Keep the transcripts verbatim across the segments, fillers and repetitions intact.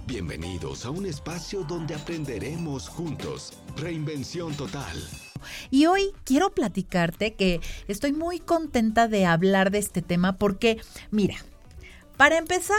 Bienvenidos a un espacio donde aprenderemos juntos. Reinvención total. Y hoy quiero platicarte que estoy muy contenta de hablar de este tema porque, mira, para empezar,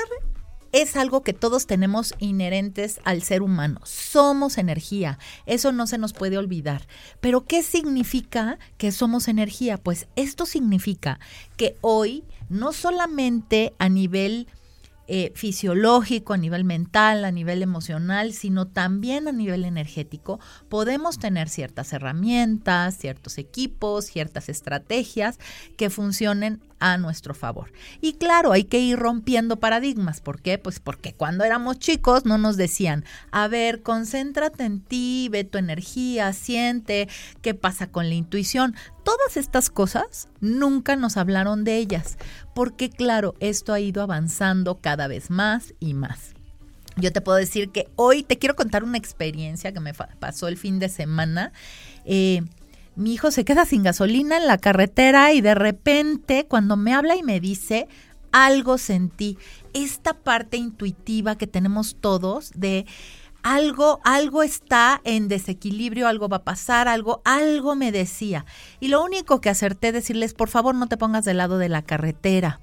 es algo que todos tenemos inherentes al ser humano. Somos energía, eso no se nos puede olvidar. Pero ¿qué significa que somos energía? Pues esto significa que hoy, no solamente a nivel Eh, fisiológico, a nivel mental, a nivel emocional, sino también a nivel energético, podemos tener ciertas herramientas, ciertos equipos, ciertas estrategias que funcionen a nuestro favor. Y claro, hay que ir rompiendo paradigmas. ¿Por qué? Pues porque cuando éramos chicos no nos decían, a ver, concéntrate en ti, ve tu energía, siente, qué pasa con la intuición. Todas estas cosas nunca nos hablaron de ellas, porque claro, esto ha ido avanzando cada vez más y más. Yo te puedo decir que hoy te quiero contar una experiencia que me fa- pasó el fin de semana. Eh, mi hijo se queda sin gasolina en la carretera y de repente cuando me habla y me dice, algo sentí, esta parte intuitiva que tenemos todos de algo, algo está en desequilibrio, algo va a pasar, algo, algo me decía. Y lo único que acerté es decirles, por favor, no te pongas del lado de la carretera,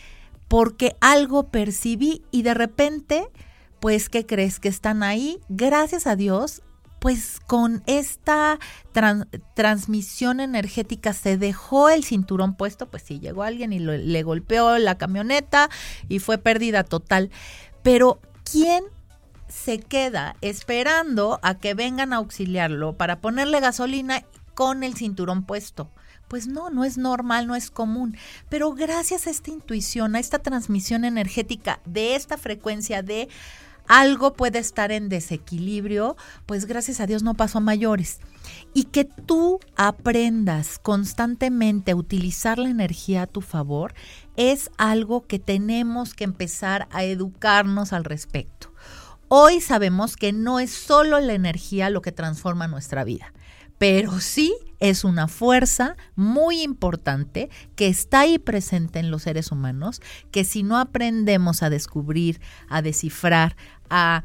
porque algo percibí y de repente, pues, ¿qué crees? Que están ahí, gracias a Dios, pues con esta trans, transmisión energética se dejó el cinturón puesto, pues sí, llegó alguien y lo, le golpeó la camioneta y fue pérdida total. Pero, ¿quién se queda esperando a que vengan a auxiliarlo para ponerle gasolina con el cinturón puesto? Pues no, no es normal, no es común, pero gracias a esta intuición, a esta transmisión energética de esta frecuencia de algo puede estar en desequilibrio, pues gracias a Dios no pasó a mayores. Y que tú aprendas constantemente a utilizar la energía a tu favor es algo que tenemos que empezar a educarnos al respecto. Hoy sabemos que no es solo la energía lo que transforma nuestra vida, pero sí es una fuerza muy importante que está ahí presente en los seres humanos, que si no aprendemos a descubrir, a descifrar, a,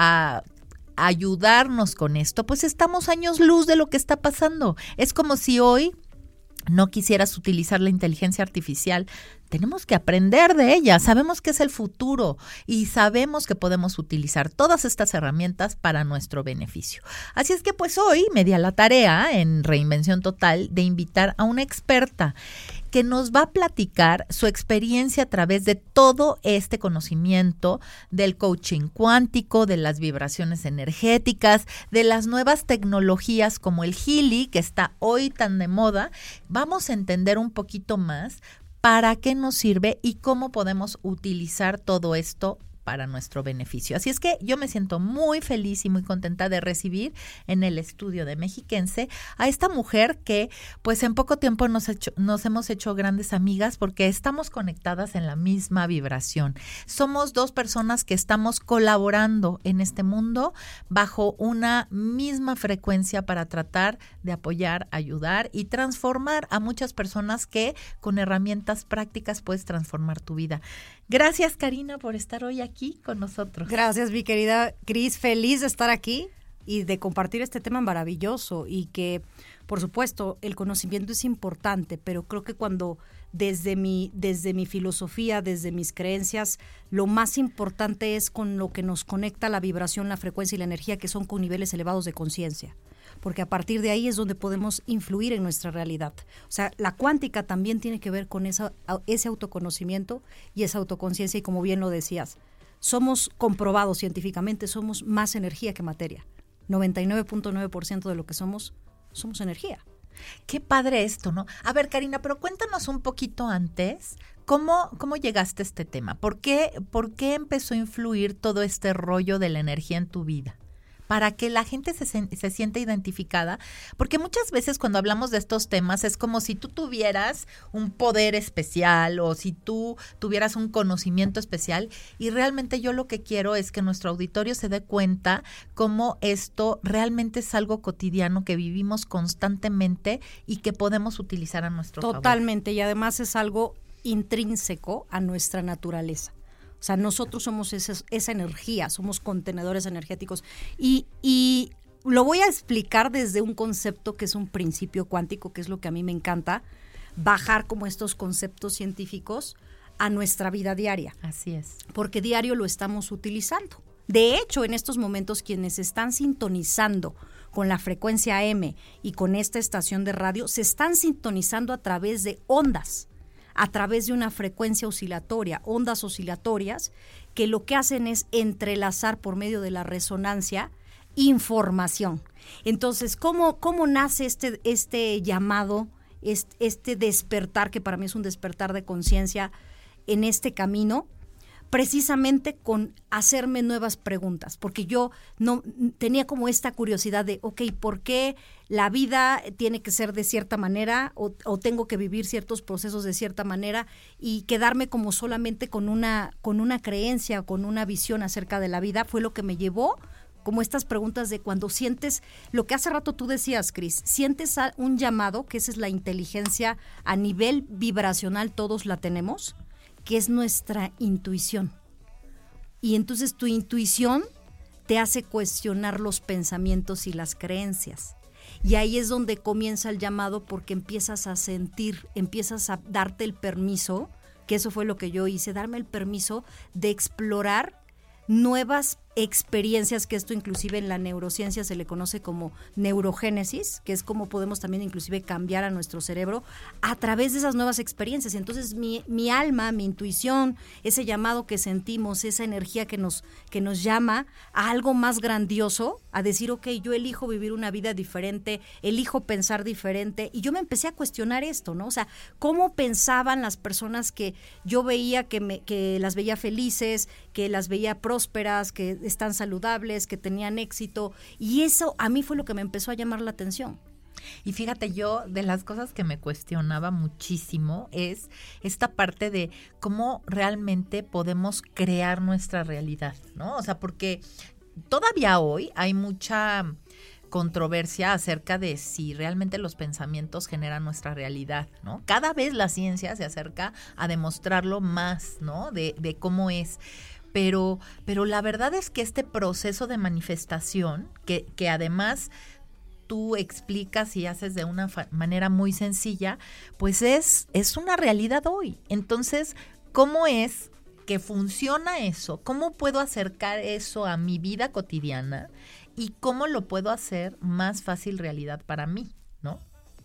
a ayudarnos con esto, pues estamos años luz de lo que está pasando. Es como si hoy no quisieras utilizar la inteligencia artificial. Tenemos que aprender de ella, sabemos que es el futuro y sabemos que podemos utilizar todas estas herramientas para nuestro beneficio. Así es que pues hoy me di a la tarea en Reinvención Total de invitar a una experta que nos va a platicar su experiencia a través de todo este conocimiento del coaching cuántico, de las vibraciones energéticas, de las nuevas tecnologías como el Healy, que está hoy tan de moda. Vamos a entender un poquito más para qué nos sirve y cómo podemos utilizar todo esto para nuestro beneficio. Así es que yo me siento muy feliz y muy contenta de recibir en el estudio de Mexiquense a esta mujer que pues en poco tiempo nos, hecho, nos hemos hecho grandes amigas porque estamos conectadas en la misma vibración. Somos dos personas que estamos colaborando en este mundo bajo una misma frecuencia para tratar de apoyar, ayudar y transformar a muchas personas que con herramientas prácticas puedes transformar tu vida. Gracias, Karina, por estar hoy aquí con nosotros. Gracias, mi querida Cris. Feliz de estar aquí y de compartir este tema maravilloso y que, por supuesto, el conocimiento es importante, pero creo que cuando desde mi, desde mi filosofía, desde mis creencias, lo más importante es con lo que nos conecta la vibración, la frecuencia y la energía, que son con niveles elevados de conciencia. Porque a partir de ahí es donde podemos influir en nuestra realidad. O sea, la cuántica también tiene que ver con esa, ese autoconocimiento y esa autoconciencia, y como bien lo decías, somos comprobados científicamente, somos más energía que materia. noventa y nueve punto nueve por ciento de lo que somos, somos energía. Qué padre esto, ¿no? A ver, Karina, pero cuéntanos un poquito antes, ¿cómo, cómo llegaste a este tema? ¿Por qué, por qué empezó a influir todo este rollo de la energía en tu vida? Para que la gente se, se sienta identificada, porque muchas veces cuando hablamos de estos temas es como si tú tuvieras un poder especial o si tú tuvieras un conocimiento especial, y realmente yo lo que quiero es que nuestro auditorio se dé cuenta cómo esto realmente es algo cotidiano que vivimos constantemente y que podemos utilizar a nuestro favor. Totalmente, y además es algo intrínseco a nuestra naturaleza. O O sea, nosotros somos esa, esa energía, somos contenedores energéticos. Y, y lo voy a explicar desde un concepto que es un principio cuántico, que es lo que a mí me encanta, bajar como estos conceptos científicos a nuestra vida diaria. Así es. Porque diario lo estamos utilizando. De hecho, en estos momentos, quienes están sintonizando con la frecuencia M y con esta estación de radio, se están sintonizando a través de ondas, a través de una frecuencia oscilatoria, ondas oscilatorias, que lo que hacen es entrelazar por medio de la resonancia información. Entonces, ¿cómo, cómo nace este, este llamado, este, este despertar, que para mí es un despertar de conciencia en este camino? Precisamente con hacerme nuevas preguntas, porque yo no tenía como esta curiosidad de, ok, ¿por qué la vida tiene que ser de cierta manera o, o tengo que vivir ciertos procesos de cierta manera y quedarme como solamente con una, con una creencia, con una visión acerca de la vida? Fue lo que me llevó como estas preguntas de cuando sientes, lo que hace rato tú decías, Cris, sientes un llamado, que esa es la inteligencia a nivel vibracional, todos la tenemos, que es nuestra intuición. Y entonces tu intuición te hace cuestionar los pensamientos y las creencias. Y ahí es donde comienza el llamado, porque empiezas a sentir, empiezas a darte el permiso, que eso fue lo que yo hice, darme el permiso de explorar nuevas experiencias, que esto inclusive en la neurociencia se le conoce como neurogénesis, que es como podemos también inclusive cambiar a nuestro cerebro a través de esas nuevas experiencias. Entonces mi, mi alma, mi intuición, ese llamado que sentimos, esa energía que nos, que nos llama a algo más grandioso, a decir, ok, yo elijo vivir una vida diferente, elijo pensar diferente, y yo me empecé a cuestionar esto, ¿no? O sea, ¿cómo pensaban las personas que yo veía, que, me, que las veía felices, que las veía prósperas, que están saludables, que tenían éxito? Y eso a mí fue lo que me empezó a llamar la atención. Y fíjate, yo de las cosas que me cuestionaba muchísimo es esta parte de cómo realmente podemos crear nuestra realidad, ¿no? O sea, porque todavía hoy hay mucha controversia acerca de si realmente los pensamientos generan nuestra realidad, ¿no? Cada vez la ciencia se acerca a demostrarlo más, ¿no? De, de cómo es. Pero, pero la verdad es que este proceso de manifestación, que, que además tú explicas y haces de una fa- manera muy sencilla, pues es, es una realidad hoy. Entonces, ¿cómo es que funciona eso? ¿Cómo puedo acercar eso a mi vida cotidiana? ¿Y cómo lo puedo hacer más fácil realidad para mí, ¿no?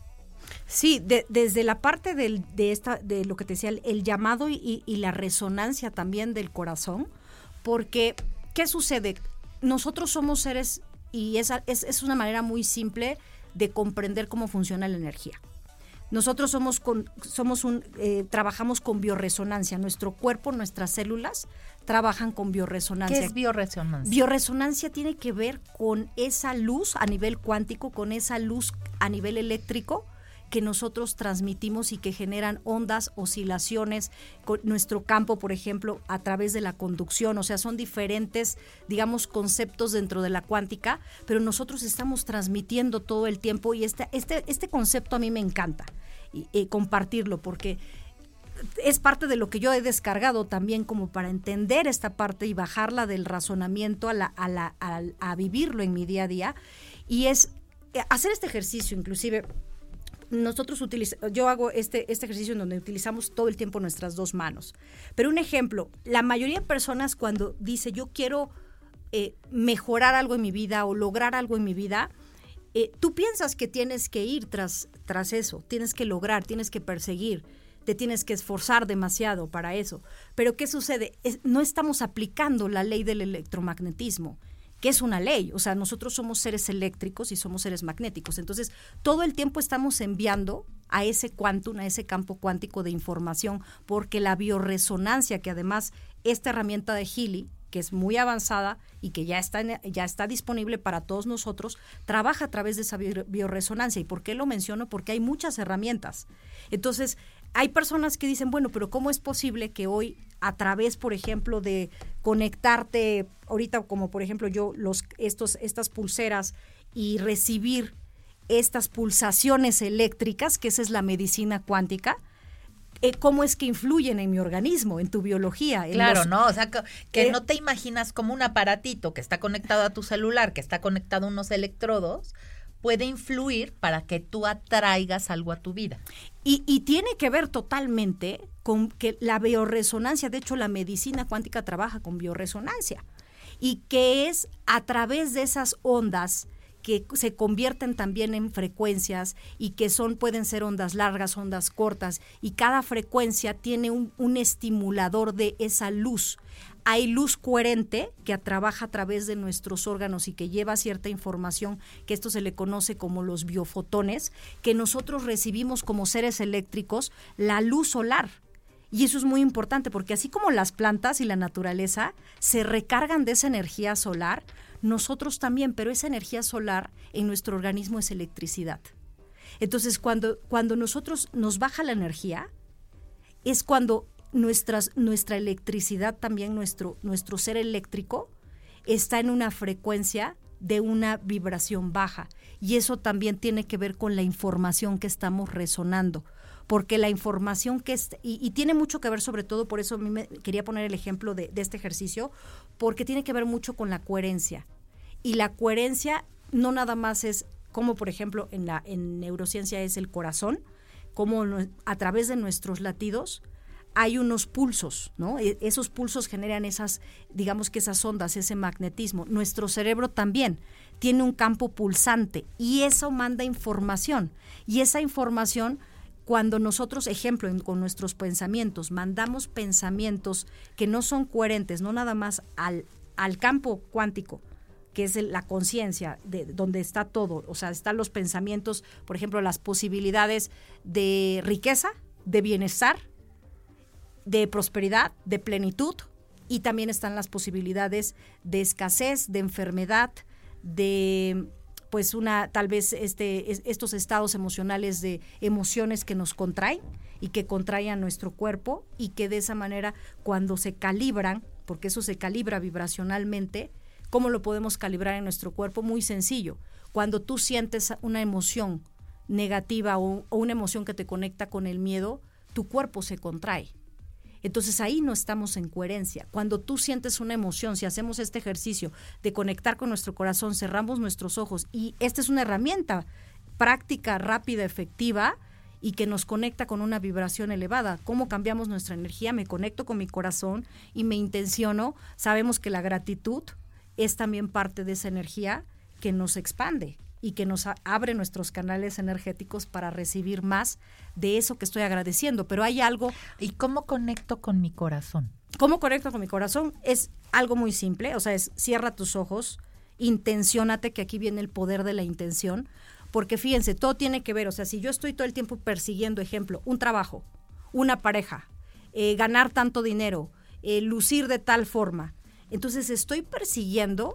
Sí, de, desde la parte del, de esta, de lo que te decía, el, el llamado y, y la resonancia también del corazón, porque, ¿qué sucede? Nosotros somos seres, y esa es, es una manera muy simple de comprender cómo funciona la energía. Nosotros somos, con, somos un, eh, trabajamos con bioresonancia. Nuestro cuerpo, nuestras células trabajan con bioresonancia. ¿Qué es bioresonancia? Bioresonancia tiene que ver con esa luz a nivel cuántico, con esa luz a nivel eléctrico que nosotros transmitimos y que generan ondas, oscilaciones, con nuestro campo, por ejemplo, a través de la conducción. O sea, son diferentes, digamos, conceptos dentro de la cuántica, pero nosotros estamos transmitiendo todo el tiempo, y este, este, este concepto a mí me encanta y, y compartirlo, porque es parte de lo que yo he descargado también como para entender esta parte y bajarla del razonamiento a, la, a, la, a, a vivirlo en mi día a día. Y es hacer este ejercicio, inclusive nosotros utilizamos, yo hago este, este ejercicio en donde utilizamos todo el tiempo nuestras dos manos. Pero un ejemplo, la mayoría de personas cuando dice yo quiero eh, mejorar algo en mi vida o lograr algo en mi vida, eh, tú piensas que tienes que ir tras, tras eso, tienes que lograr, tienes que perseguir, te tienes que esforzar demasiado para eso. Pero ¿qué sucede? Es, no estamos aplicando la ley del electromagnetismo, que es una ley. O sea, nosotros somos seres eléctricos y somos seres magnéticos. Entonces, todo el tiempo estamos enviando a ese quantum, a ese campo cuántico de información, porque la bioresonancia, que además esta herramienta de Healy, que es muy avanzada y que ya está, en, ya está disponible para todos nosotros, trabaja a través de esa bioresonancia. ¿Y por qué lo menciono? Porque hay muchas herramientas. Entonces, hay personas que dicen, bueno, pero ¿cómo es posible que hoy a través, por ejemplo, de conectarte, ahorita como por ejemplo yo, los estos estas pulseras y recibir estas pulsaciones eléctricas, que esa es la medicina cuántica, eh, cómo es que influyen en mi organismo, en tu biología. En claro, los, ¿no? O sea, que, que eh, no te imaginas como un aparatito que está conectado a tu celular, que está conectado a unos electrodos, puede influir para que tú atraigas algo a tu vida. Y, y tiene que ver totalmente con que la bioresonancia, de hecho la medicina cuántica trabaja con bioresonancia, y que es a través de esas ondas que se convierten también en frecuencias y que son pueden ser ondas largas, ondas cortas, y cada frecuencia tiene un, un estimulador de esa luz. Hay luz coherente que trabaja a través de nuestros órganos y que lleva cierta información, que esto se le conoce como los biofotones, que nosotros recibimos como seres eléctricos, la luz solar. Y eso es muy importante porque así como las plantas y la naturaleza se recargan de esa energía solar, nosotros también, pero esa energía solar en nuestro organismo es electricidad. Entonces, cuando, cuando nosotros nos baja la energía, es cuando nuestras, nuestra electricidad también, nuestro, nuestro ser eléctrico, está en una frecuencia de una vibración baja. Y eso también tiene que ver con la información que estamos resonando. Porque la información que es, y, y tiene mucho que ver, sobre todo, por eso a mí me quería poner el ejemplo de, de este ejercicio, porque tiene que ver mucho con la coherencia. Y la coherencia no nada más es como, por ejemplo, en la en neurociencia es el corazón, como no, a través de nuestros latidos hay unos pulsos, ¿no? E, esos pulsos generan esas, digamos que esas ondas, ese magnetismo. Nuestro cerebro también tiene un campo pulsante y eso manda información. Y esa información, cuando nosotros, ejemplo, en, con nuestros pensamientos, mandamos pensamientos que no son coherentes, no nada más al, al campo cuántico, que es el, la conciencia, de donde está todo, o sea, están los pensamientos, por ejemplo, las posibilidades de riqueza, de bienestar, de prosperidad, de plenitud, y también están las posibilidades de escasez, de enfermedad, de pues una, tal vez este, estos estados emocionales de emociones que nos contraen y que contraen a nuestro cuerpo y que de esa manera cuando se calibran, porque eso se calibra vibracionalmente, ¿cómo lo podemos calibrar en nuestro cuerpo? Muy sencillo. Cuando tú sientes una emoción negativa o, o una emoción que te conecta con el miedo, tu cuerpo se contrae. Entonces ahí no estamos en coherencia. Cuando tú sientes una emoción, si hacemos este ejercicio de conectar con nuestro corazón, cerramos nuestros ojos y esta es una herramienta práctica, rápida, efectiva y que nos conecta con una vibración elevada. ¿Cómo cambiamos nuestra energía? Me conecto con mi corazón y me intenciono. Sabemos que la gratitud es también parte de esa energía que nos expande y que nos a- abre nuestros canales energéticos para recibir más de eso que estoy agradeciendo. Pero hay algo... ¿Y cómo conecto con mi corazón? ¿Cómo conecto con mi corazón? Es algo muy simple, o sea, es cierra tus ojos, intenciónate, que aquí viene el poder de la intención, porque fíjense, todo tiene que ver, o sea, si yo estoy todo el tiempo persiguiendo, ejemplo, un trabajo, una pareja, eh, ganar tanto dinero, eh, lucir de tal forma, entonces estoy persiguiendo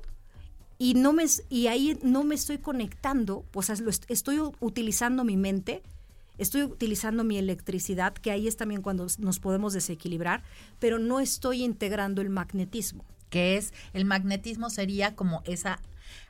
y no me y ahí no me estoy conectando, o sea, lo est- estoy utilizando mi mente, estoy utilizando mi electricidad, que ahí es también cuando nos podemos desequilibrar, pero no estoy integrando el magnetismo. Que es, el magnetismo sería como esa,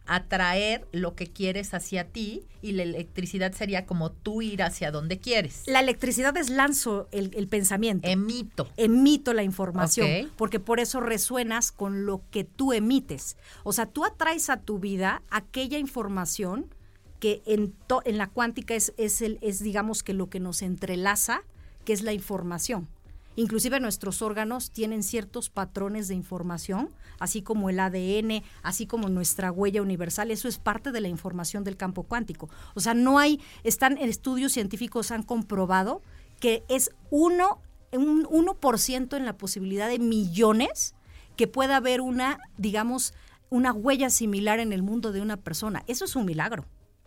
atraer lo que quieres hacia ti, y la electricidad sería como tú ir hacia donde quieres. La electricidad es lanzo el, el pensamiento. Emito. Emito la información, Ok. porque por eso resuenas con lo que tú emites. O sea, tú atraes a tu vida aquella información que en, to, en la cuántica es, es, el, es, digamos, que lo que nos entrelaza, que es la información. Inclusive nuestros órganos tienen ciertos patrones de información, así como el A D N, así como nuestra huella universal. Eso es parte de la información del campo cuántico. O sea, no hay, están en estudios científicos, han comprobado que es uno, un uno por ciento en la posibilidad de millones que pueda haber una, digamos, una huella similar en el mundo de una persona. Eso es un milagro.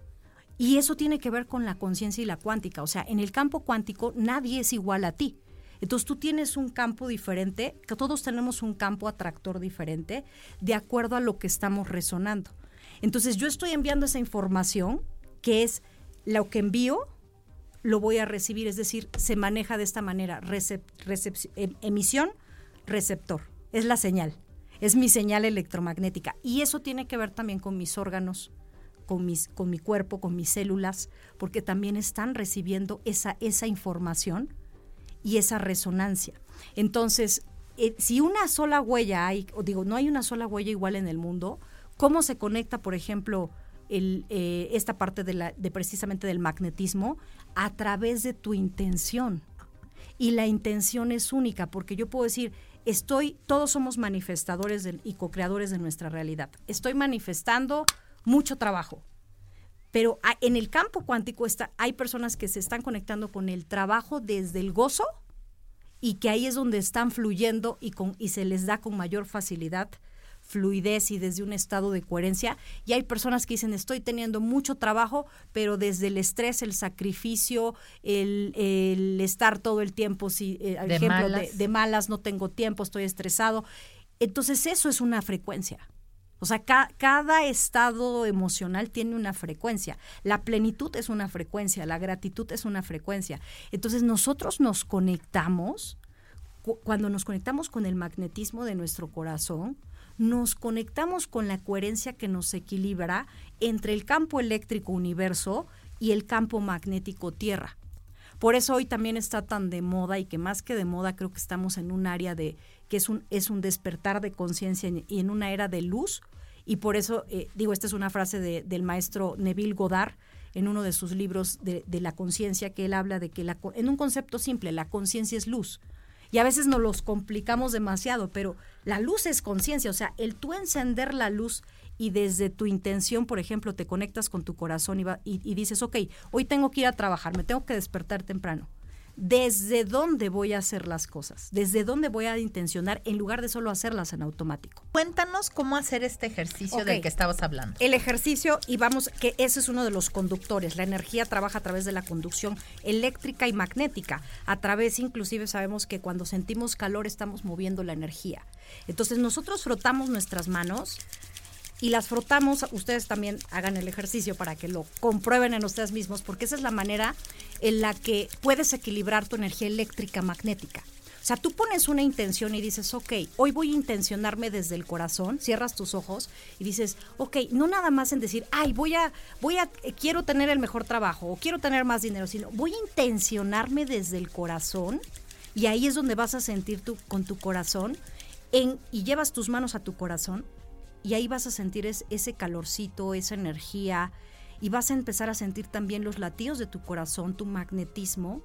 Y eso tiene que ver con la conciencia y la cuántica. O sea, en el campo cuántico nadie es igual a ti. Entonces tú tienes un campo diferente, que todos tenemos un campo atractor diferente de acuerdo a lo que estamos resonando. Entonces yo estoy enviando esa información, que es lo que envío, lo voy a recibir, es decir, se maneja de esta manera, recep, recep, emisión, receptor, es la señal, es mi señal electromagnética. Y eso tiene que ver también con mis órganos, con, mis, con mi cuerpo, con mis células, porque también están recibiendo esa, esa información. y esa resonancia. Entonces, eh, si una sola huella hay, o digo, no hay una sola huella igual en el mundo, ¿cómo se conecta, por ejemplo, el, eh, esta parte de, la, de precisamente del magnetismo? A través de tu intención. Y la intención es única, porque yo puedo decir, estoy, todos somos manifestadores de, y co-creadores de nuestra realidad. Estoy manifestando mucho trabajo. Pero a, en el campo cuántico está, hay personas que se están conectando con el trabajo desde el gozo y que ahí es donde están fluyendo y, con, y se les da con mayor facilidad, fluidez y desde un estado de coherencia. Y hay personas que dicen, estoy teniendo mucho trabajo, pero desde el estrés, el sacrificio, el, el estar todo el tiempo, si, eh, de, ejemplo, malas. De, de malas, no tengo tiempo, estoy estresado. Entonces eso es una frecuencia. O sea, ca- cada estado emocional tiene una frecuencia. La plenitud es una frecuencia, la gratitud es una frecuencia. Entonces nosotros nos conectamos, cu- cuando nos conectamos con el magnetismo de nuestro corazón, nos conectamos con la coherencia que nos equilibra entre el campo eléctrico universo y el campo magnético tierra. Por eso hoy también está tan de moda, y que más que de moda creo que estamos en un área de que es un, es un despertar de conciencia y en una era de luz. Y por eso, eh, digo, esta es una frase de, del maestro Neville Goddard en uno de sus libros de, de la conciencia, que él habla de que la, en un concepto simple, la conciencia es luz. Y a veces nos los complicamos demasiado, pero la luz es conciencia. O sea, el tú encender la luz y desde tu intención, por ejemplo, te conectas con tu corazón y, va, y, y dices, ok, hoy tengo que ir a trabajar, me tengo que despertar temprano. ¿Desde dónde voy a hacer las cosas? ¿Desde dónde voy a intencionar en lugar de solo hacerlas en automático? Cuéntanos cómo hacer este ejercicio Ok. del que estabas hablando. El ejercicio, y vamos, que ese es uno de los conductores. La energía trabaja a través de la conducción eléctrica y magnética. A través, inclusive, sabemos que cuando sentimos calor estamos moviendo la energía. Entonces, nosotros frotamos nuestras manos y las frotamos. Ustedes también hagan el ejercicio para que lo comprueben en ustedes mismos, porque esa es la manera en la que puedes equilibrar tu energía eléctrica magnética. O sea, tú pones una intención y dices, ok, hoy voy a intencionarme desde el corazón, cierras tus ojos y dices, ok, no nada más en decir, ay, voy a, voy a, eh, quiero tener el mejor trabajo o quiero tener más dinero, sino voy a intencionarme desde el corazón, y ahí es donde vas a sentir tu, con tu corazón en, y llevas tus manos a tu corazón y ahí vas a sentir es, ese calorcito, esa energía, y vas a empezar a sentir también los latidos de tu corazón, tu magnetismo,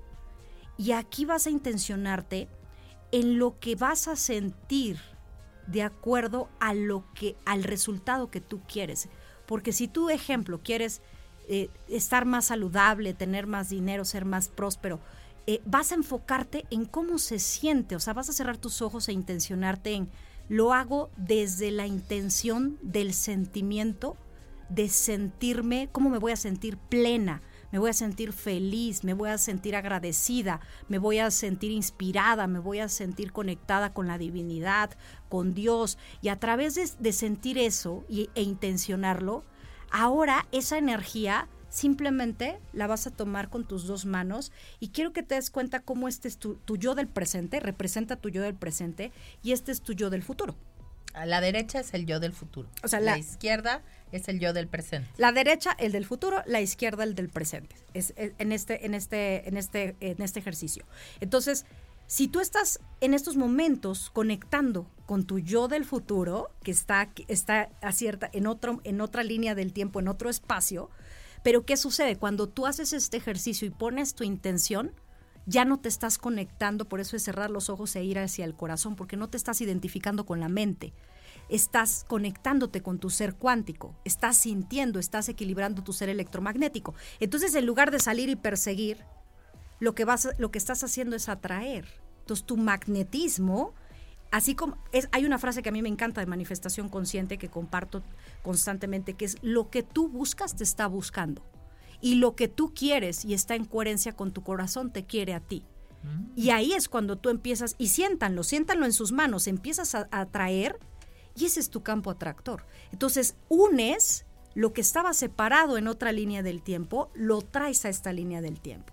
y aquí vas a intencionarte en lo que vas a sentir de acuerdo a lo que, al resultado que tú quieres. Porque si tú, ejemplo, quieres eh, estar más saludable, tener más dinero, ser más próspero, eh, vas a enfocarte en cómo se siente. O sea, vas a cerrar tus ojos e intencionarte en, lo hago desde la intención del sentimiento, de sentirme, cómo me voy a sentir plena, me voy a sentir feliz, me voy a sentir agradecida, me voy a sentir inspirada, me voy a sentir conectada con la divinidad, con Dios. Y a través de, de sentir eso y, e intencionarlo, ahora esa energía simplemente la vas a tomar con tus dos manos, y quiero que te des cuenta cómo este es tu, tu yo del presente, representa tu yo del presente, y este es tu yo del futuro. A la derecha es el yo del futuro. O sea, la, la- izquierda es el yo del presente. La derecha, el del futuro, la izquierda, el del presente. Es, es- en este, en este, en este, en este ejercicio. Entonces, si tú estás en estos momentos conectando con tu yo del futuro, que está, que está a cierta, en otro, en otra línea del tiempo, en otro espacio, pero ¿qué sucede? Cuando tú haces este ejercicio y pones tu intención, ya no te estás conectando, por eso es cerrar los ojos e ir hacia el corazón, porque no te estás identificando con la mente. Estás conectándote con tu ser cuántico, estás sintiendo, estás equilibrando tu ser electromagnético. Entonces, en lugar de salir y perseguir, lo que vas, lo que estás haciendo es atraer. Entonces, tu magnetismo, así como es, hay una frase que a mí me encanta de manifestación consciente que comparto constantemente, que es: lo que tú buscas te está buscando, y lo que tú quieres y está en coherencia con tu corazón te quiere a ti. Mm. Y ahí es cuando tú empiezas, y siéntanlo, siéntanlo en sus manos, empiezas a, a atraer. Y ese es tu campo atractor. Entonces, unes lo que estaba separado en otra línea del tiempo, lo traes a esta línea del tiempo.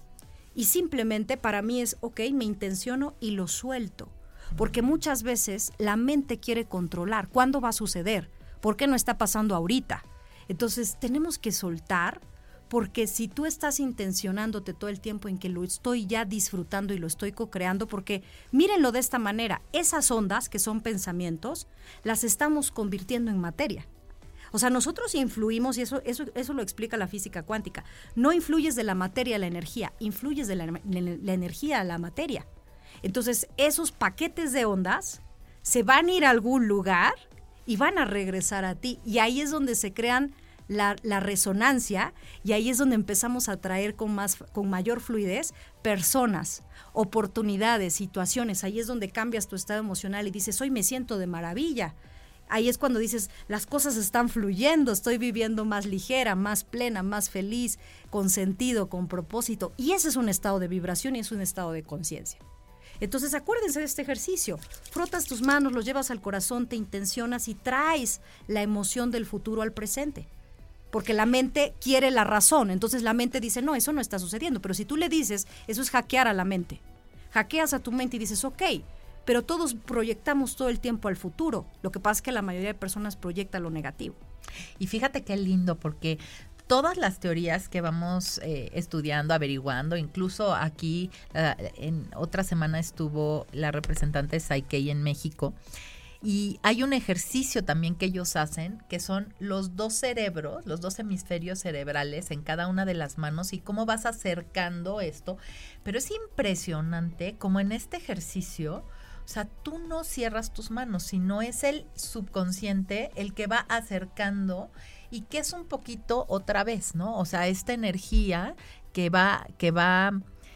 Y simplemente para mí es, ok, me intenciono y lo suelto. Porque muchas veces la mente quiere controlar. ¿Cuándo va a suceder? ¿Por qué no está pasando ahorita? Entonces, tenemos que soltar, Porque si tú estás intencionándote todo el tiempo en que lo estoy ya disfrutando y lo estoy co-creando, porque mírenlo de esta manera, esas ondas que son pensamientos, las estamos convirtiendo en materia. O sea, nosotros influimos, y eso, eso, eso lo explica la física cuántica, no influyes de la materia a la energía, influyes de la, la energía a la materia. Entonces, esos paquetes de ondas se van a ir a algún lugar y van a regresar a ti. Y ahí es donde se crean La, la resonancia, y ahí es donde empezamos a traer con, más, con mayor fluidez personas, oportunidades, situaciones. Ahí es donde cambias tu estado emocional y dices, hoy me siento de maravilla. Ahí es cuando dices, las cosas están fluyendo, estoy viviendo más ligera, más plena, más feliz, con sentido, con propósito. Y ese es un estado de vibración y es un estado de conciencia. Entonces acuérdense de este ejercicio, frotas tus manos, los llevas al corazón, te intencionas y traes la emoción del futuro al presente. Porque la mente quiere la razón, entonces la mente dice, no, eso no está sucediendo, pero si tú le dices, eso es hackear a la mente. Hackeas a tu mente y dices, ok, pero todos proyectamos todo el tiempo al futuro, lo que pasa es que la mayoría de personas proyecta lo negativo. Y fíjate qué lindo, porque todas las teorías que vamos eh, estudiando, averiguando, incluso aquí uh, en otra semana estuvo la representante de Psyche en México, y hay un ejercicio también que ellos hacen, que son los dos cerebros, los dos hemisferios cerebrales en cada una de las manos y cómo vas acercando esto. Pero es impresionante como en este ejercicio, o sea, tú no cierras tus manos, sino es el subconsciente el que va acercando y que es un poquito otra vez, ¿no? O sea, esta energía que va, que va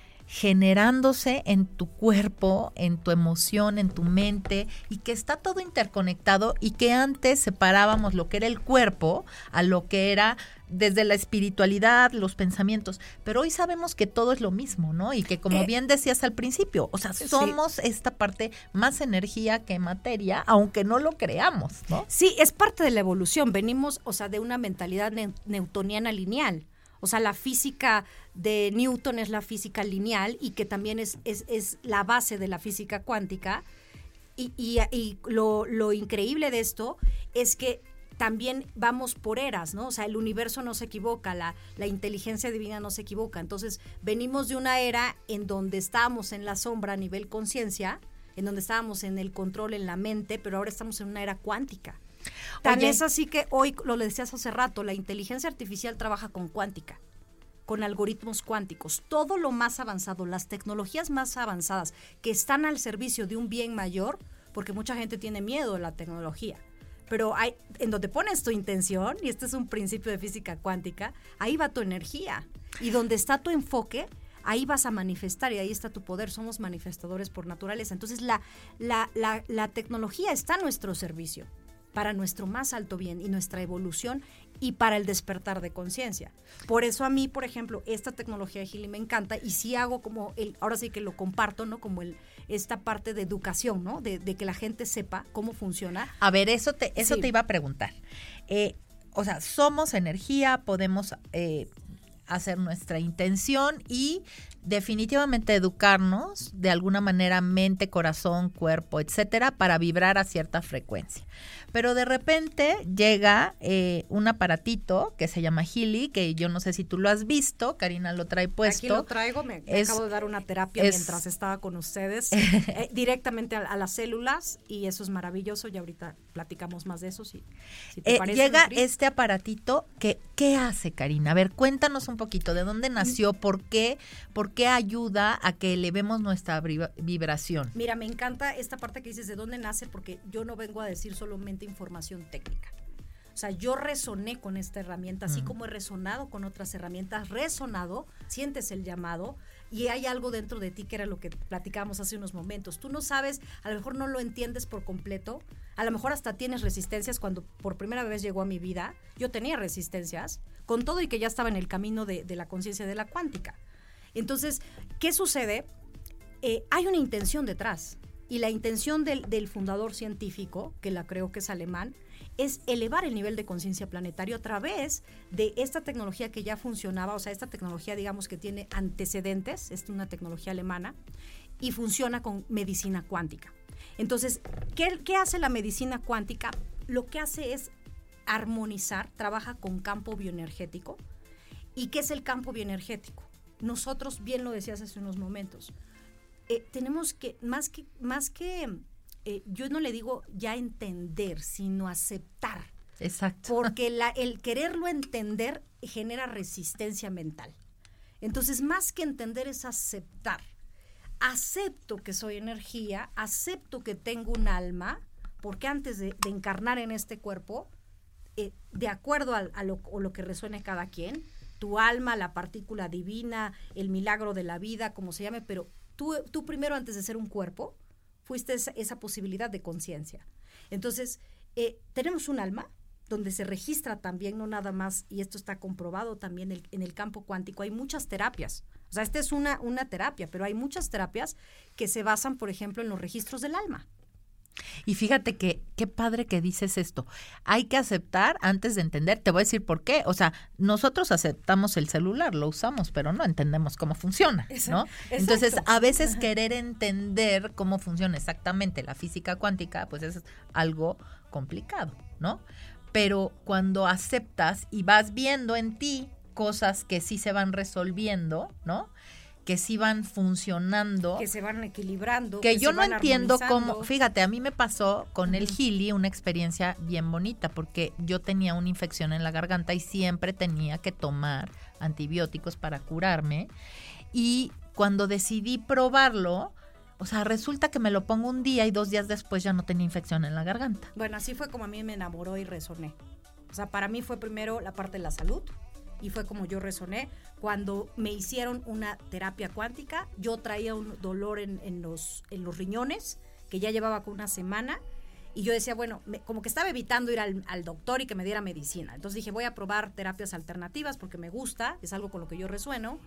generándose en tu cuerpo, en tu emoción, en tu mente, y que está todo interconectado, y que antes separábamos lo que era el cuerpo a lo que era desde la espiritualidad, los pensamientos, pero hoy sabemos que todo es lo mismo, ¿no? Y que como eh, bien decías al principio, o sea, somos sí. esta parte más energía que materia, aunque no lo creamos, ¿no? Sí, es parte de la evolución, venimos, o sea, de una mentalidad ne- newtoniana lineal. O sea, la física de Newton es la física lineal y que también es, es, es la base de la física cuántica. Y, y, y lo, lo increíble de esto es que también vamos por eras, ¿no? O sea, el universo no se equivoca, la, la inteligencia divina no se equivoca. Entonces, venimos de una era en donde estábamos en la sombra a nivel conciencia, en donde estábamos en el control, en la mente, pero ahora estamos en una era cuántica. Tan Oye. Es así que hoy, lo decías hace rato, la inteligencia artificial trabaja con cuántica, con algoritmos cuánticos. Todo lo más avanzado, las tecnologías más avanzadas que están al servicio de un bien mayor, porque mucha gente tiene miedo de la tecnología. Pero hay, en donde pones tu intención, y este es un principio de física cuántica, ahí va tu energía. Y donde está tu enfoque, ahí vas a manifestar y ahí está tu poder. Somos manifestadores por naturaleza. Entonces la, la, la, la tecnología está a nuestro servicio, para nuestro más alto bien y nuestra evolución y para el despertar de conciencia. Por eso a mí, por ejemplo, esta tecnología de Healy me encanta y sí hago como, el, ahora sí que lo comparto, ¿no? Como el esta parte de educación, ¿no? De, de que la gente sepa cómo funciona. A ver, eso te, eso sí. te iba a preguntar. Eh, o sea, somos energía, podemos eh, hacer nuestra intención y definitivamente educarnos de alguna manera, mente, corazón, cuerpo, etcétera, para vibrar a cierta frecuencia. Pero de repente llega eh, un aparatito que se llama Healy, que yo no sé si tú lo has visto, Karina lo trae puesto. Aquí lo traigo, me, me es, acabo de dar una terapia es, mientras estaba con ustedes, eh, directamente a, a las células, y eso es maravilloso, y ahorita platicamos más de eso, si, si te eh, parece. Llega este aparatito, que, ¿qué hace, Karina? A ver, cuéntanos un poquito, ¿de dónde nació? ¿Por qué? ¿Por qué ayuda a que elevemos nuestra vibración? Mira, me encanta esta parte que dices de dónde nace, porque yo no vengo a decir solamente información técnica. O sea, yo resoné con esta herramienta, así uh-huh. como he resonado con otras herramientas, resonado, sientes el llamado y hay algo dentro de ti que era lo que platicábamos hace unos momentos. Tú no sabes, a lo mejor no lo entiendes por completo, a lo mejor hasta tienes resistencias. Cuando por primera vez llegó a mi vida, yo tenía resistencias, con todo y que ya estaba en el camino de, de la conciencia de la cuántica. Entonces, ¿qué sucede? Eh, hay una intención detrás. Y la intención del, del fundador científico, que la creo que es alemán, es elevar el nivel de conciencia planetario a través de esta tecnología que ya funcionaba, o sea, esta tecnología, digamos, que tiene antecedentes, es una tecnología alemana, y funciona con medicina cuántica. Entonces, ¿qué, qué hace la medicina cuántica? Lo que hace es armonizar, trabaja con campo bioenergético, ¿Y qué es el campo bioenergético? Nosotros, bien lo decías hace unos momentos, eh, tenemos que, más que, más que eh, yo no le digo ya entender, sino aceptar. Exacto. Porque la, el quererlo entender genera resistencia mental. Entonces, más que entender es aceptar. Acepto que soy energía, acepto que tengo un alma, porque antes de, de encarnar en este cuerpo, eh, de acuerdo a, a lo, o lo que resuene cada quien, tu alma, la partícula divina, el milagro de la vida, como se llame, pero tú, tú primero, antes de ser un cuerpo, fuiste esa, esa posibilidad de conciencia. Entonces, eh, tenemos un alma donde se registra también, no nada más, y esto está comprobado también el, en el campo cuántico, hay muchas terapias. O sea, esta es una, una terapia, pero hay muchas terapias que se basan, por ejemplo, en los registros del alma. Y fíjate que qué padre que dices esto. Hay que aceptar antes de entender. Te voy a decir por qué. O sea, nosotros aceptamos el celular, lo usamos, pero no entendemos cómo funciona, ¿no? Exacto. Entonces, a veces querer entender cómo funciona exactamente la física cuántica, pues es algo complicado, ¿no? Pero cuando aceptas y vas viendo en ti cosas que sí se van resolviendo, ¿no? Que sí van funcionando. Que se van equilibrando. Que, que yo se no van entiendo armonizando. cómo, fíjate, a mí me pasó con Uh-huh. el Healy una experiencia bien bonita, porque yo tenía una infección en la garganta y siempre tenía que tomar antibióticos para curarme. Y cuando decidí probarlo, o sea, resulta que me lo pongo un día y dos días después ya no tenía infección en la garganta. Bueno, así fue como a mí me enamoró y resoné. O sea, para mí fue primero la parte de la salud. Y fue como yo resoné. Cuando me hicieron una terapia cuántica, yo traía un dolor en, en, los, en los riñones, que ya llevaba con una semana, y yo decía, bueno, me, como que estaba evitando ir al, al doctor y que me diera medicina. Entonces dije, voy a probar terapias alternativas porque me gusta, es algo con lo que yo resueno,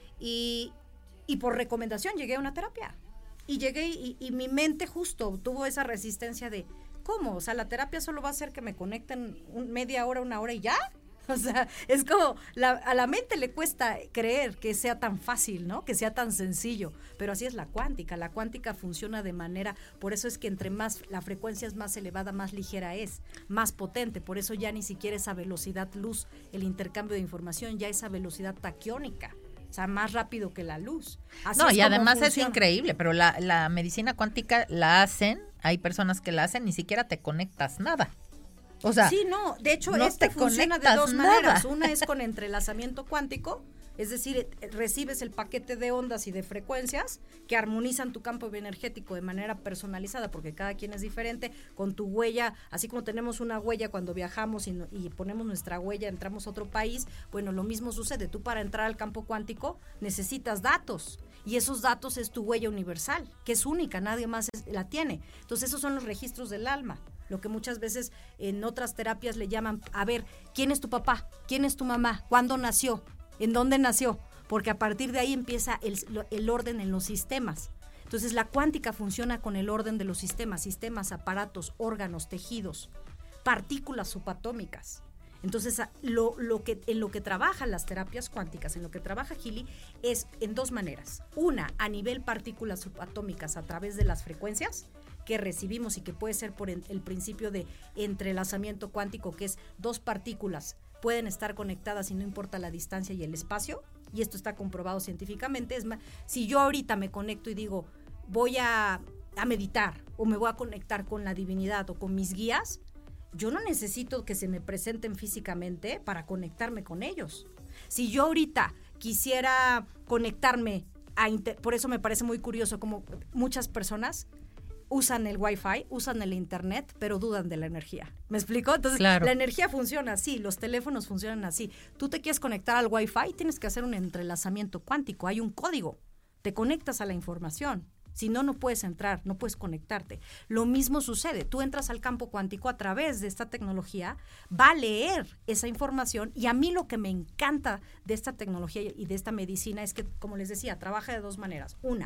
y, y por recomendación llegué a una terapia. Y llegué y, y mi mente justo tuvo esa resistencia de, ¿cómo? O sea, la terapia solo va a hacer que me conecten un, media hora, una hora y ya. O sea, es como, la, a la mente le cuesta creer que sea tan fácil, ¿no? Que sea tan sencillo, pero así es la cuántica. La cuántica funciona de manera, por eso es que entre más, la frecuencia es más elevada, más ligera es, más potente, por eso ya ni siquiera esa velocidad luz, el intercambio de información, ya esa velocidad taquiónica. O sea, más rápido que la luz. Así no, es y además funciona. Es increíble, pero la, la medicina cuántica la hacen, hay personas que la hacen, ni siquiera te conectas nada. O sea, sí, no, de hecho, no este funciona de dos nada. maneras. Una es con entrelazamiento cuántico, es decir, recibes el paquete de ondas y de frecuencias que armonizan tu campo bioenergético de manera personalizada, porque cada quien es diferente, con tu huella, así como tenemos una huella cuando viajamos y, no, y ponemos nuestra huella, entramos a otro país, bueno, lo mismo sucede. Tú para entrar al campo cuántico necesitas datos, y esos datos es tu huella universal, que es única, nadie más es, la tiene. Entonces, esos son los registros del alma. Lo que muchas veces en otras terapias le llaman, a ver, ¿quién es tu papá? ¿Quién es tu mamá? ¿Cuándo nació? ¿En dónde nació? Porque a partir de ahí empieza el, el orden en los sistemas. Entonces, la cuántica funciona con el orden de los sistemas, sistemas, aparatos, órganos, tejidos, partículas subatómicas. Entonces, lo, lo que, en lo que trabajan las terapias cuánticas, en lo que trabaja Healy, es en dos maneras. Una, a nivel partículas subatómicas a través de las frecuencias que recibimos y que puede ser por el principio de entrelazamiento cuántico, que es dos partículas pueden estar conectadas y no importa la distancia y el espacio, y esto está comprobado científicamente. Es más, si yo ahorita me conecto y digo, voy a, a meditar, o me voy a conectar con la divinidad o con mis guías, yo no necesito que se me presenten físicamente para conectarme con ellos. Si yo ahorita quisiera conectarme, a inter- por eso me parece muy curioso como muchas personas usan el Wi-Fi, usan el internet, pero dudan de la energía. ¿Me explico? Entonces, claro. La energía funciona así, los teléfonos funcionan así. Tú te quieres conectar al Wi-Fi, tienes que hacer un entrelazamiento cuántico, hay un código, te conectas a la información. Si no, no puedes entrar, no puedes conectarte. Lo mismo sucede, tú entras al campo cuántico a través de esta tecnología, va a leer esa información, y a mí lo que me encanta de esta tecnología y de esta medicina es que, como les decía, trabaja de dos maneras. Una,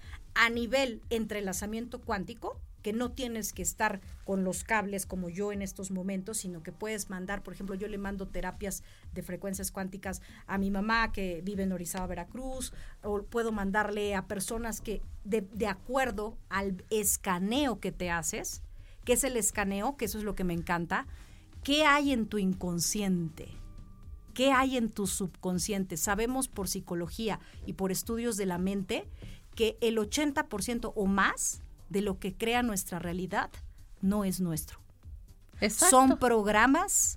a nivel entrelazamiento cuántico, que no tienes que estar con los cables como yo en estos momentos, sino que puedes mandar, por ejemplo, yo le mando terapias de frecuencias cuánticas a mi mamá que vive en Orizaba, Veracruz, o puedo mandarle a personas que de, de acuerdo al escaneo que te haces, que es el escaneo, que eso es lo que me encanta, ¿qué hay en tu inconsciente? ¿Qué hay en tu subconsciente? Sabemos por psicología y por estudios de la mente que el ochenta por ciento o más de lo que crea nuestra realidad no es nuestro. Exacto. Son programas,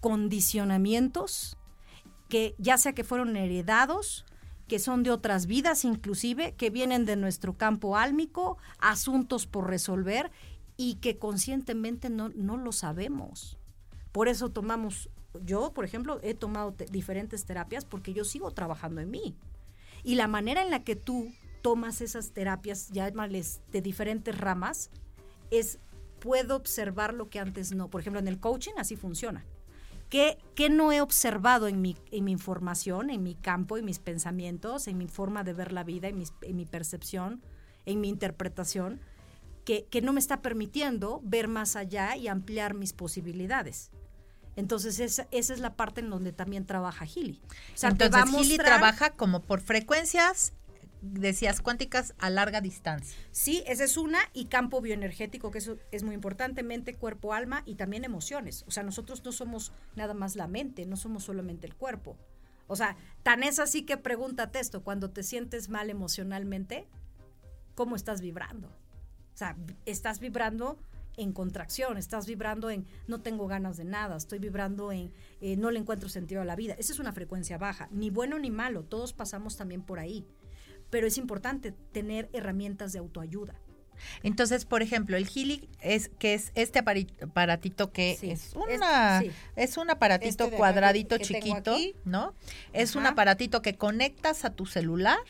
condicionamientos, que ya sea que fueron heredados, que son de otras vidas inclusive, que vienen de nuestro campo álmico, asuntos por resolver y que conscientemente no, no lo sabemos. Por eso tomamos, yo por ejemplo he tomado te- diferentes terapias porque yo sigo trabajando en mí. Y la manera en la que tú tomas esas terapias, llámales de diferentes ramas, es puedo observar lo que antes no. Por ejemplo, en el coaching así funciona. ¿Qué, qué no he observado en mi, en mi información, en mi campo, en mis pensamientos, en mi forma de ver la vida, en, mis, en mi percepción, en mi interpretación, que, que no me está permitiendo ver más allá y ampliar mis posibilidades? Entonces, esa, esa es la parte en donde también trabaja Healy. O sea, Entonces, te va a mostrar, Healy trabaja como por frecuencias, decías, cuánticas a larga distancia. Sí, esa es una, y campo bioenergético, que eso es muy importante, mente, cuerpo, alma y también emociones. O sea, nosotros no somos nada más la mente, no somos solamente el cuerpo. O sea, tan es así que pregúntate esto, cuando te sientes mal emocionalmente, ¿cómo estás vibrando? O sea, estás vibrando en contracción, estás vibrando en no tengo ganas de nada, estoy vibrando en eh, no le encuentro sentido a la vida. Esa es una frecuencia baja, ni bueno ni malo, todos pasamos también por ahí. Pero es importante tener herramientas de autoayuda. Entonces, por ejemplo, el Healy es que es este apari- aparatito que Sí, es una es, sí. es un aparatito Este de acá cuadradito que- que tengo chiquito, aquí. ¿no? Es un Ajá. aparatito que conectas a tu celular.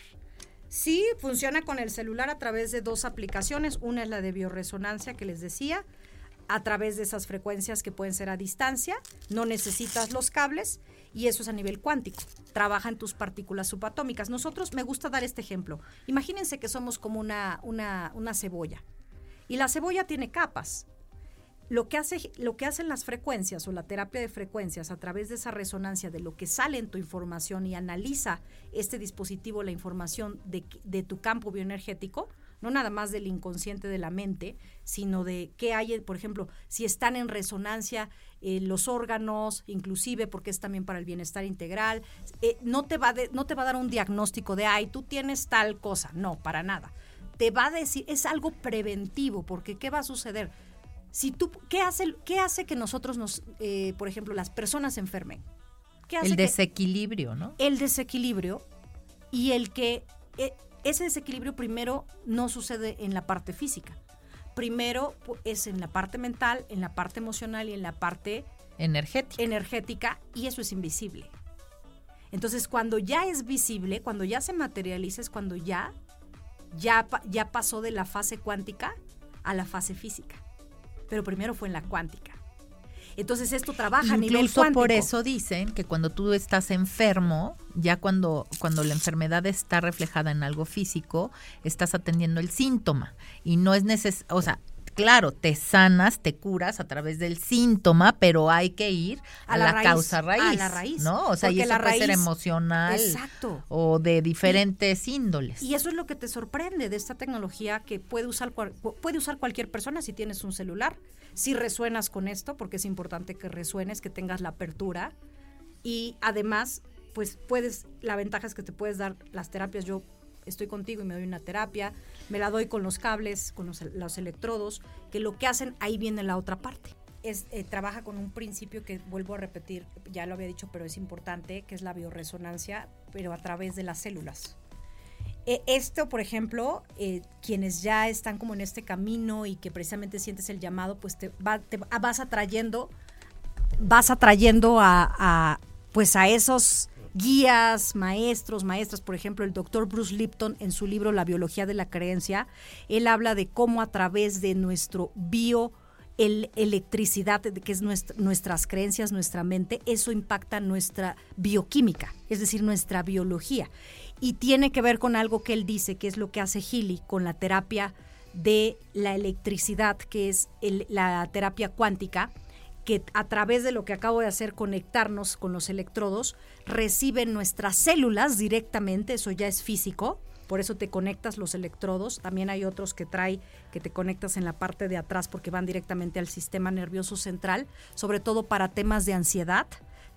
Sí, funciona con el celular a través de dos aplicaciones. Una es la de bioresonancia que les decía, a través de esas frecuencias que pueden ser a distancia, no necesitas los cables y eso es a nivel cuántico. Trabaja en tus partículas subatómicas. Nosotros, me gusta dar este ejemplo. Imagínense que somos como una, una, una cebolla y la cebolla tiene capas. Lo que hace, lo que hacen las frecuencias o la terapia de frecuencias a través de esa resonancia de lo que sale en tu información y analiza este dispositivo la información de, de tu campo bioenergético, no nada más del inconsciente de la mente, sino de qué hay, por ejemplo, si están en resonancia eh, los órganos, inclusive porque es también para el bienestar integral. Eh, no te va de, no te va a dar un diagnóstico de, ay, tú tienes tal cosa. No, para nada. Te va a decir, es algo preventivo, porque ¿qué va a suceder? Si tú, ¿qué hace, qué hace que nosotros nos, eh, por ejemplo, las personas se enfermen? ¿Qué hace El que- desequilibrio, ¿no? el desequilibrio y el que eh, ese desequilibrio primero no sucede en la parte física. Primero pu- es en la parte mental, en la parte emocional y en la parte Energético. energética, y eso es invisible. Entonces, cuando ya es visible, cuando ya se materializa, es cuando ya, ya, pa- ya pasó de la fase cuántica a la fase física. Pero primero fue en la cuántica. Entonces, esto trabaja a nivel Incluso cuántico. por eso dicen que cuando tú estás enfermo, ya cuando, cuando la enfermedad está reflejada en algo físico, estás atendiendo el síntoma. Y no es necesario, o sea, claro, te sanas, te curas a través del síntoma, pero hay que ir a, A la, la raíz, causa raíz. a la raíz. ¿No? O sea, y Porque eso la puede ser raíz- emocional. Exacto. O de diferentes índoles. Y eso es lo que te sorprende de esta tecnología que puede usar, cual- puede usar cualquier persona si tienes un celular, si resuenas con esto, porque es importante que resuenes, que tengas la apertura. Y además, pues puedes, la ventaja es que te puedes dar las terapias. Yo estoy contigo y me doy una terapia, me la doy con los cables, con los, los electrodos, que lo que hacen, ahí viene la otra parte. Es, eh, trabaja con un principio que vuelvo a repetir, ya lo había dicho, pero es importante, que es la bioresonancia, pero a través de las células. Eh, esto, por ejemplo, eh, quienes ya están como en este camino y que precisamente sientes el llamado, pues te, va, te vas atrayendo, vas atrayendo a, a pues a esos guías, maestros, maestras. Por ejemplo, el doctor Bruce Lipton, en su libro La biología de la creencia, él habla de cómo a través de nuestro bio el electricidad, que es nuestra, nuestras creencias, nuestra mente, eso impacta nuestra bioquímica, es decir, nuestra biología. Y tiene que ver con algo que él dice, que es lo que hace Healy con la terapia de la electricidad, que es el, la terapia cuántica, que a través de lo que acabo de hacer, conectarnos con los electrodos, reciben nuestras células directamente, eso ya es físico. Por eso te conectas los electrodos. También hay otros que trae, que te conectas en la parte de atrás porque van directamente al sistema nervioso central, sobre todo para temas de ansiedad,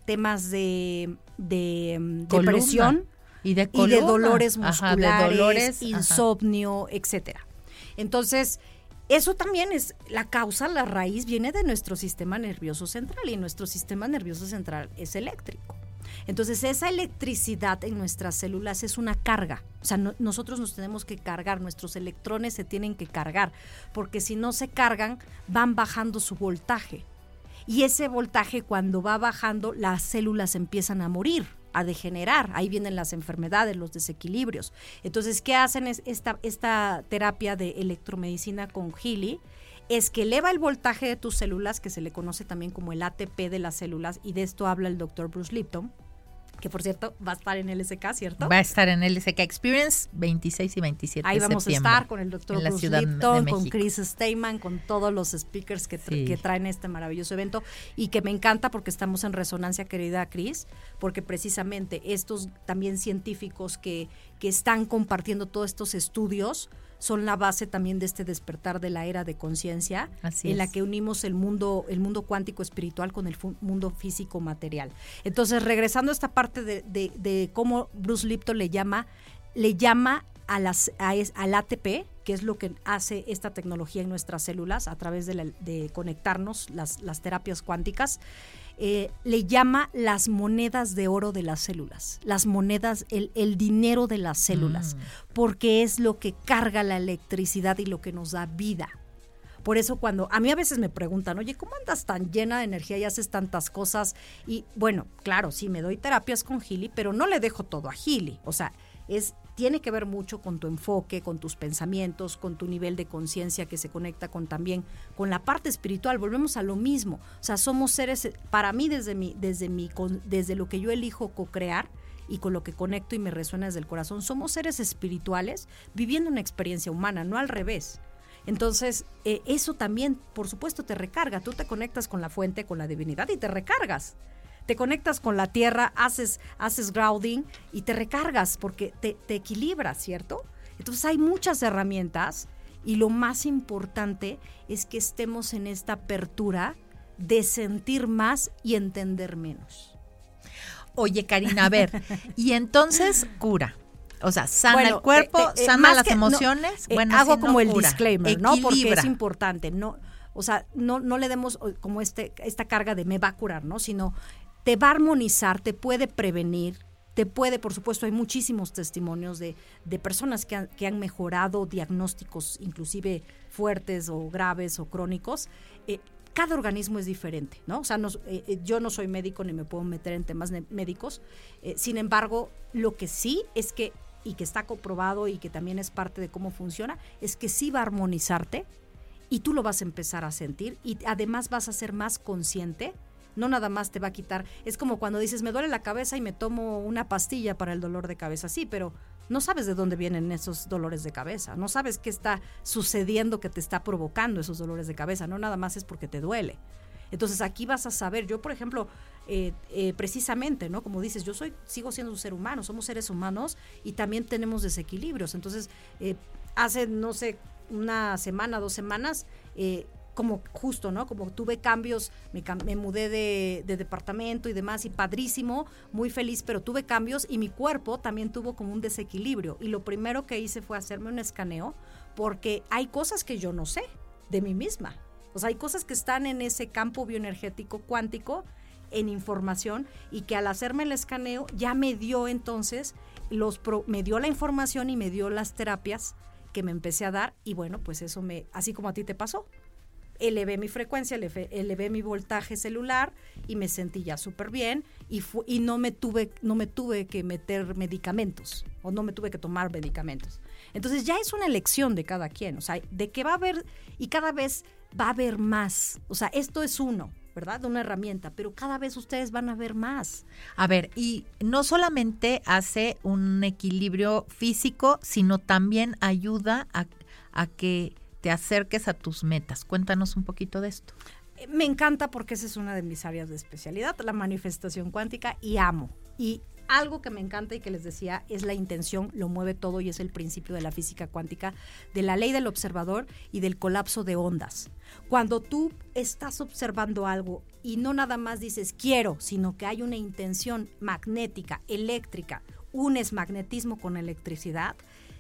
temas de, de um, Columna. depresión y de, y de dolores Ajá, musculares, de dolores, insomnio, ajá. etcétera. Entonces, eso también es la causa, la raíz viene de nuestro sistema nervioso central y nuestro sistema nervioso central es eléctrico. Entonces, esa electricidad en nuestras células es una carga. O sea, no, nosotros nos tenemos que cargar, nuestros electrones se tienen que cargar, porque si no se cargan, van bajando su voltaje. Y ese voltaje, cuando va bajando, las células empiezan a morir, a degenerar. Ahí vienen las enfermedades, los desequilibrios. Entonces, ¿qué hacen es esta, esta terapia de electromedicina con Healy? Es que eleva el voltaje de tus células, que se le conoce también como el A T P de las células, y de esto habla el doctor Bruce Lipton, que por cierto va a estar en L S K, ¿cierto? Va a estar en L S K Experience veintiséis y veintisiete Ahí de vamos septiembre, a estar con el doctor Bruce Lipton, con Chris Steinman, con todos los speakers que, tra- sí. que traen este maravilloso evento, y que me encanta porque estamos en resonancia, querida Chris, porque precisamente estos también científicos que, que están compartiendo todos estos estudios son la base también de este despertar de la era de conciencia, en la que unimos el mundo, el mundo cuántico espiritual con el fu- mundo físico material. Entonces, regresando a esta parte de, de, de cómo Bruce Lipton le llama, le llama a las, a es, al A T P, que es lo que hace esta tecnología en nuestras células a través de, la, de conectarnos, las, las terapias cuánticas. Eh, le llama las monedas de oro de las células, las monedas, el, el dinero de las células, mm. porque es lo que carga la electricidad y lo que nos da vida. Por eso cuando a mí a veces me preguntan, oye, ¿cómo andas tan llena de energía y haces tantas cosas? Y bueno, claro, sí me doy terapias con Healy, pero no le dejo todo a Healy. O sea, es tiene que ver mucho con tu enfoque, con tus pensamientos, con tu nivel de conciencia que se conecta con también con la parte espiritual. Volvemos a lo mismo. O sea, somos seres, para mí desde mi, desde mi, desde lo que yo elijo co-crear y con lo que conecto y me resuena desde el corazón, somos seres espirituales viviendo una experiencia humana, no al revés. Entonces, eh, eso también, por supuesto, te recarga. Tú te conectas con la fuente, con la divinidad y te recargas. Te conectas con la tierra, haces, haces grounding y te recargas porque te, te equilibras, ¿cierto? Entonces hay muchas herramientas y lo más importante es que estemos en esta apertura de sentir más y entender menos. Oye, Karina, a ver, y entonces cura. O sea, sana bueno, el cuerpo, eh, eh, sana las que, emociones. No, bueno, eh, hago si como no el cura, disclaimer, equilibra. ¿no? Porque es importante, no, o sea, no, no le demos como este, esta carga de me va a curar, ¿no? Sino te va a armonizar, te puede prevenir, te puede, por supuesto, hay muchísimos testimonios de, de personas que han, que han mejorado diagnósticos, inclusive fuertes o graves o crónicos. Eh, cada organismo es diferente, ¿no? O sea, no, eh, yo no soy médico ni me puedo meter en temas médicos. Eh, sin embargo, lo que sí es que, y que está comprobado y que también es parte de cómo funciona, es que sí va a armonizarte y tú lo vas a empezar a sentir y además vas a ser más consciente. No nada más te va a quitar, es como cuando dices me duele la cabeza y me tomo una pastilla para el dolor de cabeza, sí, pero no sabes de dónde vienen esos dolores de cabeza, no sabes qué está sucediendo que te está provocando esos dolores de cabeza, no nada más es porque te duele. Entonces aquí vas a saber, yo por ejemplo, eh, eh, precisamente, ¿no? Como dices, yo soy, sigo siendo un ser humano, somos seres humanos y también tenemos desequilibrios, entonces eh, hace, no sé, una semana, dos semanas, eh, como justo, ¿no? Como tuve cambios, me, me mudé de, de departamento y demás, y padrísimo, muy feliz, pero tuve cambios y mi cuerpo también tuvo como un desequilibrio. Y lo primero que hice fue hacerme un escaneo, porque hay cosas que yo no sé de mí misma. O sea, hay cosas que están en ese campo bioenergético cuántico, en información, y que al hacerme el escaneo ya me dio entonces, los pro, me dio la información y me dio las terapias que me empecé a dar, y bueno, pues eso me, así como a ti te pasó. Elevé mi frecuencia, elevé, elevé mi voltaje celular y me sentí ya súper bien y, fu- y no me tuve no me tuve que meter medicamentos o no me tuve que tomar medicamentos. Entonces ya es una elección de cada quien, o sea, de que va a haber y cada vez va a haber más. O sea, esto es uno, ¿verdad? De una herramienta, pero cada vez ustedes van a ver más. A ver, y no solamente hace un equilibrio físico, sino también ayuda a, a que te acerques a tus metas. Cuéntanos un poquito de esto. Me encanta porque esa es una de mis áreas de especialidad, la manifestación cuántica, y amo. Y algo que me encanta y que les decía es la intención, lo mueve todo y es el principio de la física cuántica, de la ley del observador y del colapso de ondas. Cuando tú estás observando algo y no nada más dices quiero, sino que hay una intención magnética, eléctrica, unes magnetismo con electricidad,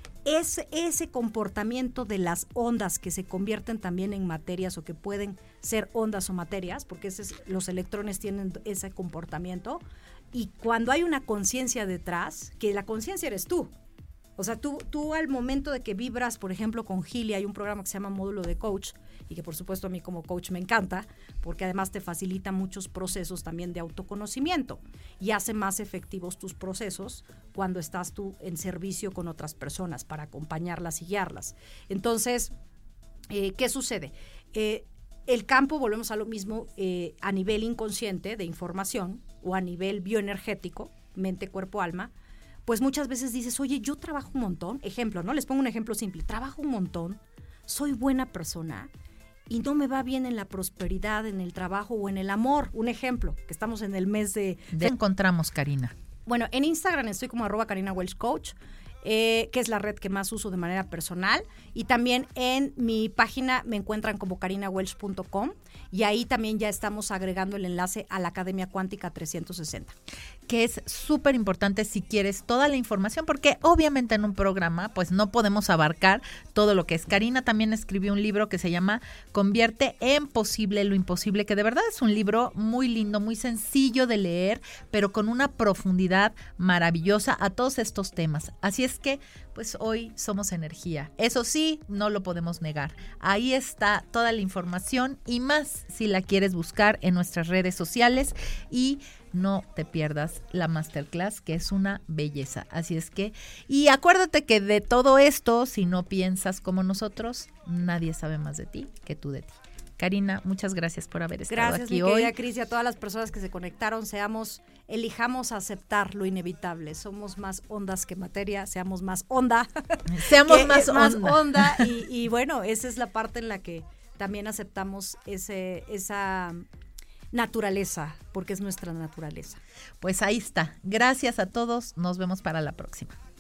es ese comportamiento de las ondas que se convierten también en materias o que pueden ser ondas o materias, porque ese es, los electrones tienen ese comportamiento, y cuando hay una conciencia detrás, que la conciencia eres tú. O sea, tú, tú al momento de que vibras, por ejemplo, con Gili, hay un programa que se llama Módulo de Coach, y que por supuesto a mí como coach me encanta, porque además te facilita muchos procesos también de autoconocimiento y hace más efectivos tus procesos cuando estás tú en servicio con otras personas para acompañarlas y guiarlas. Entonces, eh, ¿qué sucede? Eh, el campo, volvemos a lo mismo, eh, a nivel inconsciente de información o a nivel bioenergético, mente, cuerpo, alma, pues muchas veces dices, oye, yo trabajo un montón, ejemplo, ¿no? Les pongo un ejemplo simple, trabajo un montón, soy buena persona y no me va bien en la prosperidad, en el trabajo o en el amor. Un ejemplo, que estamos en el mes de... ¿Dónde encontramos, Karina? Bueno, en Instagram estoy como arroba Karina Welch Coach, eh, que es la red que más uso de manera personal, y también en mi página me encuentran como karina welch punto com, y ahí también ya estamos agregando el enlace a la Academia Cuántica trescientos sesenta. Que es súper importante si quieres toda la información, porque obviamente en un programa pues no podemos abarcar todo lo que es. Karina también escribió un libro que se llama Convierte en posible lo imposible, que de verdad es un libro muy lindo, muy sencillo de leer, pero con una profundidad maravillosa a todos estos temas. Así es que pues hoy somos energía. Eso sí, no lo podemos negar. Ahí está toda la información y más si la quieres buscar en nuestras redes sociales, y no te pierdas la masterclass, que es una belleza. Así es que, y acuérdate que de todo esto, si no piensas como nosotros, nadie sabe más de ti que tú de ti. Karina, muchas gracias por haber estado gracias, aquí mi hoy. Gracias, mi querida Cris, y a todas las personas que se conectaron. Seamos, elijamos aceptar lo inevitable. Somos más ondas que materia, seamos más onda. Seamos más onda. Más onda y, y bueno, esa es la parte en la que también aceptamos ese, esa naturaleza, porque es nuestra naturaleza. Pues ahí está. Gracias a todos. Nos vemos para la próxima.